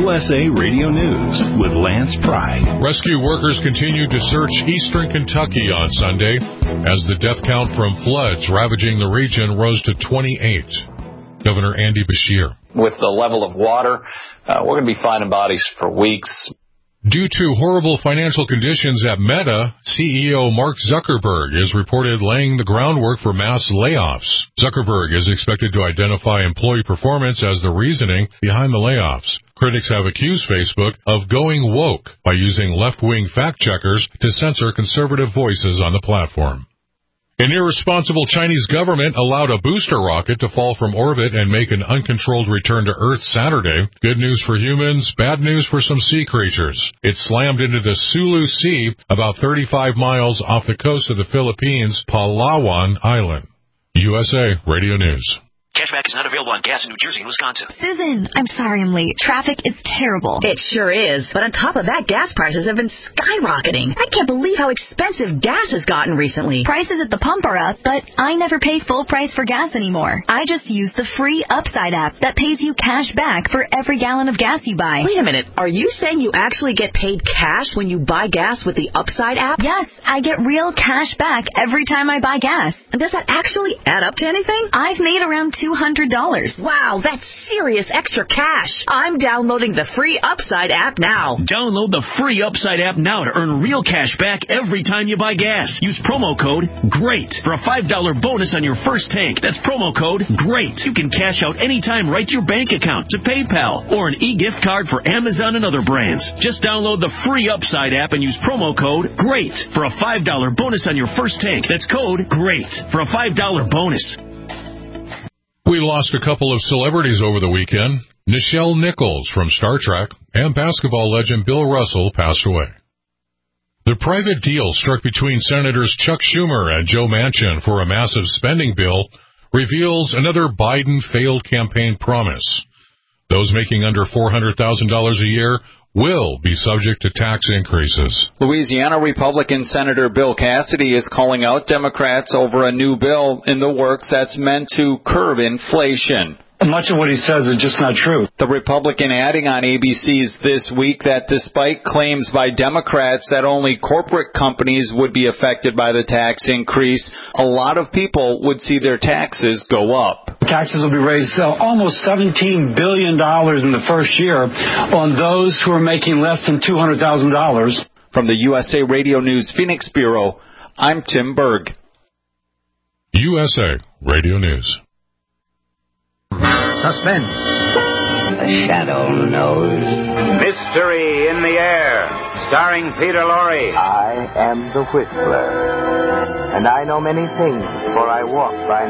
USA Radio News with Lance Pry. Rescue workers continued to search eastern Kentucky on Sunday as the death count from floods ravaging the region rose to 28. Governor Andy Beshear. With the level of water, we're going to be finding bodies for weeks. Due to horrible financial conditions at Meta, CEO Mark Zuckerberg is reported laying the groundwork for mass layoffs. Zuckerberg is expected to identify employee performance as the reasoning behind the layoffs. Critics have accused Facebook of going woke by using left-wing fact-checkers to censor conservative voices on the platform. An irresponsible Chinese government allowed a booster rocket to fall from orbit and make an uncontrolled return to Earth Saturday. Good news for humans, bad news for some sea creatures. It slammed into the Sulu Sea about 35 miles off the coast of the Philippines' Palawan Island. USA Radio News. Cashback is not available on gas in New Jersey and Wisconsin. Susan, I'm sorry I'm late. Traffic is terrible. It sure is. But on top of that, gas prices have been skyrocketing. I can't believe how expensive gas has gotten recently. Prices at the pump are up, but I never pay full price for gas anymore. I just use the free Upside app that pays you cash back for every gallon of gas you buy. Wait a minute. Are you saying you actually get paid cash when you buy gas with the Upside app? Yes, I get real cash back every time I buy gas. And does that actually add up to anything? I've made around $200. Wow, that's serious extra cash. I'm downloading the free Upside app now. Download the free Upside app now to earn real cash back every time you buy gas. Use promo code GREAT for a $5 bonus on your first tank. That's promo code GREAT. You can cash out anytime right to your bank account, to PayPal, or an e-gift card for Amazon and other brands. Just download the free Upside app and use promo code GREAT for a $5 bonus on your first tank. That's code GREAT for a $5 bonus. We lost a couple of celebrities over the weekend. Nichelle Nichols from Star Trek and basketball legend Bill Russell passed away. The private deal struck between Senators Chuck Schumer and Joe Manchin for a massive spending bill reveals another Biden failed campaign promise. Those making under $400,000 a year will be subject to tax increases. Louisiana Republican Senator Bill Cassidy is calling out Democrats over a new bill in the works that's meant to curb inflation. Much of what he says is just not true. The Republican adding on ABC's This Week that despite claims by Democrats that only corporate companies would be affected by the tax increase, a lot of people would see their taxes go up. Taxes will be raised almost $17 billion in the first year on those who are making less than $200,000. From the USA Radio News Phoenix Bureau, I'm Tim Berg. USA Radio News. Suspense. The Shadow knows. Mystery in the Air, starring Peter Lorre. I am the Whistler, and I know many things, for I walk by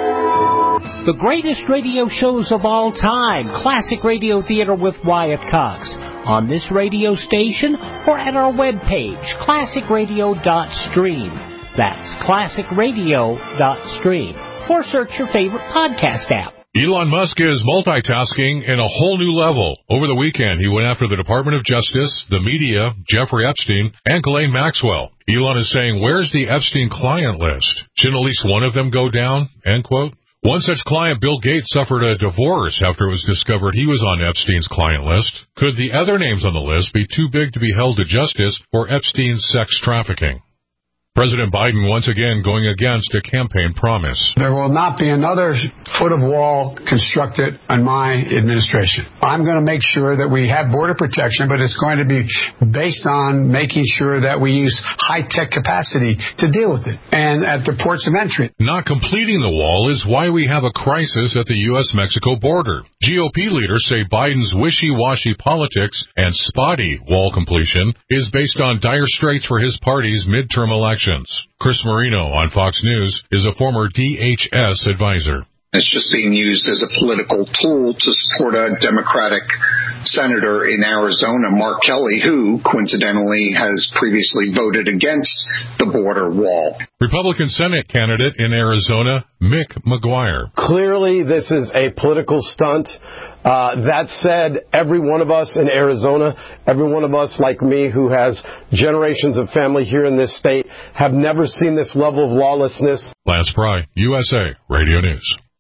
night. The greatest radio shows of all time, Classic Radio Theater with Wyatt Cox, on this radio station or at our webpage, classicradio.stream. That's classicradio.stream. Or search your favorite podcast app. Elon Musk is multitasking in a whole new level. Over the weekend, he went after the Department of Justice, the media, Jeffrey Epstein, and Ghislaine Maxwell. Elon is saying, where's the Epstein client list? Shouldn't at least one of them go down? End quote. One such client, Bill Gates, suffered a divorce after it was discovered he was on Epstein's client list. Could the other names on the list be too big to be held to justice for Epstein's sex trafficking? President Biden once again going against a campaign promise. There will not be another foot of wall constructed in my administration. I'm going to make sure that we have border protection, but it's going to be based on making sure that we use high-tech capacity to deal with it and at the ports of entry. Not completing the wall is why we have a crisis at the U.S.-Mexico border. GOP leaders say Biden's wishy-washy politics and spotty wall completion is based on dire straits for his party's midterm election. Chris Marino on Fox News is a former DHS advisor. It's just being used as a political tool to support a Democratic senator in Arizona, Mark Kelly, who coincidentally has previously voted against the border wall. Republican Senate candidate in Arizona, Mick McGuire. Clearly, this is a political stunt. That said, every one of us in Arizona, every one of us like me who has generations of family here in this state, have never seen this level of lawlessness. Lance Pry, USA Radio News.